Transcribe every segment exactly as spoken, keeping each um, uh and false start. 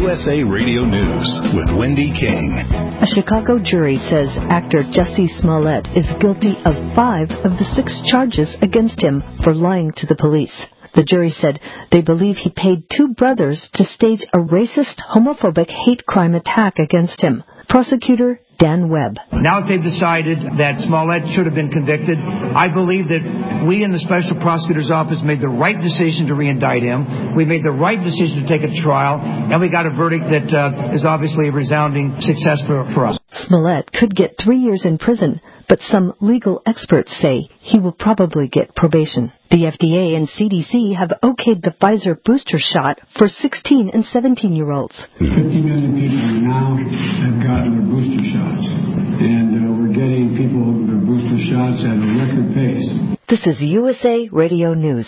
U S A Radio News with Wendy King. A Chicago jury says actor Jussie Smollett is guilty of five of the six charges against him for lying to the police. The jury said they believe he paid two brothers to stage a racist, homophobic hate crime attack against him. Prosecutor Dan Webb. Now that they've decided that Smollett should have been convicted, I believe that we in the Special Prosecutor's Office made the right decision to re-indict him. We made the right decision to take it to trial, and we got a verdict that uh, is obviously a resounding success for, for us. Smollett could get three years in prison, but some legal experts say he will probably get probation. The F D A and C D C have okayed the Pfizer booster shot for sixteen and seventeen-year-olds. fifty million people now have gotten their booster shots, and uh, we're getting people their booster shots at a record pace. This is U S A Radio News.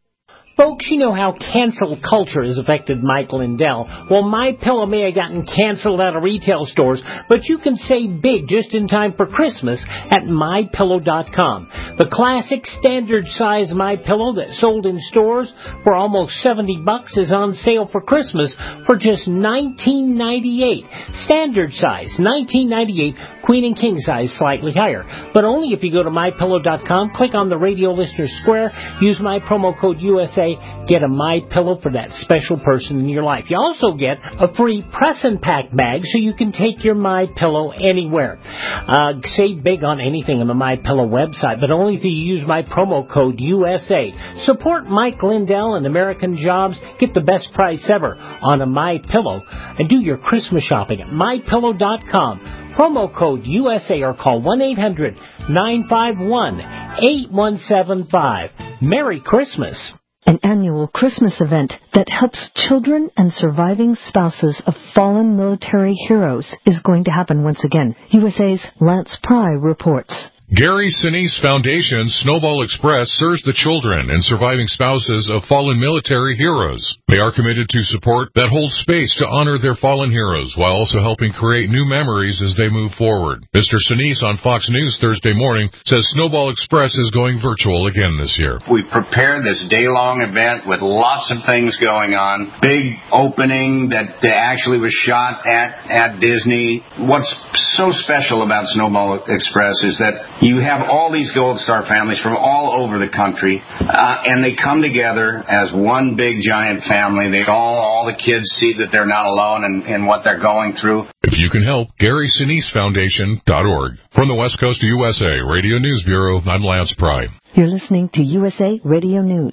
Folks, you know how cancel culture has affected Mike Lindell. Well, MyPillow may have gotten canceled out of retail stores, but you can save big just in time for Christmas at My Pillow dot com. The classic standard size MyPillow that sold in stores for almost seventy bucks is on sale for Christmas for just nineteen ninety-eight. Standard size, nineteen ninety-eight. Queen and king size, slightly higher. But only if you go to My Pillow dot com, click on the radio listener square, use my promo code U S A, get a MyPillow for that special person in your life. You also get a free press and pack bag so you can take your MyPillow anywhere. Uh, save big on anything on the MyPillow website, but only if you use my promo code U S A. Support Mike Lindell and American Jobs. Get the best price ever on a MyPillow and do your Christmas shopping at My Pillow dot com. Promo code U S A or call one eight hundred nine five one eight one seven five. Merry Christmas. An annual Christmas event that helps children and surviving spouses of fallen military heroes is going to happen once again. U S A's Lance Pry reports. Gary Sinise Foundation Snowball Express serves the children and surviving spouses of fallen military heroes. They are committed to support that holds space to honor their fallen heroes while also helping create new memories as they move forward. Mister Sinise on Fox News Thursday morning says Snowball Express is going virtual again this year. We prepared this day-long event with lots of things going on. Big opening that actually was shot at, at Disney. What's so special about Snowball Express is that you have all these Gold Star families from all over the country, uh, and they come together as one big giant family. They all, all the kids see that they're not alone in, in what they're going through. If you can help, Gary Sinise Foundation dot org. From the West Coast of U S A Radio News Bureau, I'm Lance Pry. You're listening to U S A Radio News.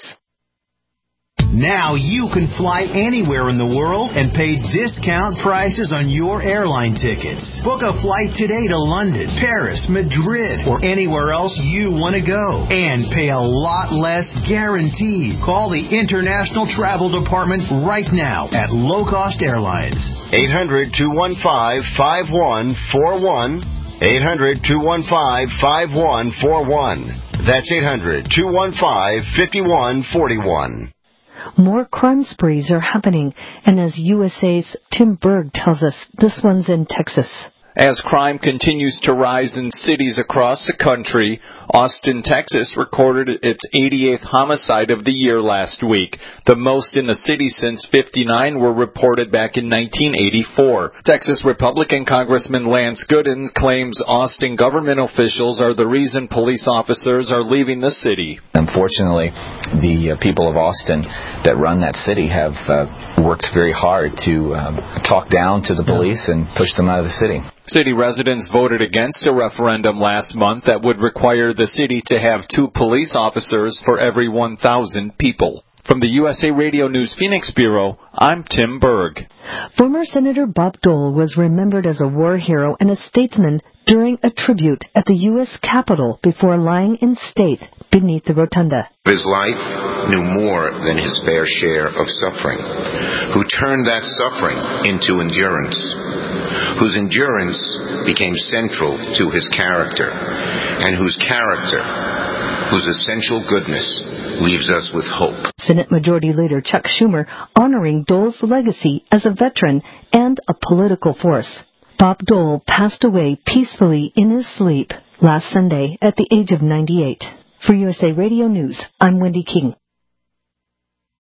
Now you can fly anywhere in the world and pay discount prices on your airline tickets. Book a flight today to London, Paris, Madrid, or anywhere else you want to go. And pay a lot less guaranteed. Call the International Travel Department right now at Low Cost Airlines. eight hundred two one five five one four one. eight hundred two one five five one four one. That's eight hundred two one five five one four one. More crime sprees are happening, and as U S A's Tim Berg tells us, this one's in Texas. As crime continues to rise in cities across the country, Austin, Texas recorded its eighty-eighth homicide of the year last week. The most in the city since fifty-nine were reported back in nineteen eighty-four. Texas Republican Congressman Lance Gooden claims Austin government officials are the reason police officers are leaving the city. Unfortunately, the uh, people of Austin that run that city have uh, worked very hard to um, talk down to the police and push them out of the city. City residents voted against a referendum last month that would require the city to have two police officers for every one thousand people. From the U S A Radio News Phoenix Bureau, I'm Tim Berg. Former Senator Bob Dole was remembered as a war hero and a statesman during a tribute at the U S Capitol before lying in state beneath the rotunda. His life knew more than his fair share of suffering, who turned that suffering into endurance, whose endurance became central to his character, and whose character, whose essential goodness, leaves us with hope. Senate Majority Leader Chuck Schumer honoring Dole's legacy as a veteran and a political force. Bob Dole passed away peacefully in his sleep last Sunday at the age of ninety-eight. For U S A Radio News, I'm Wendy King.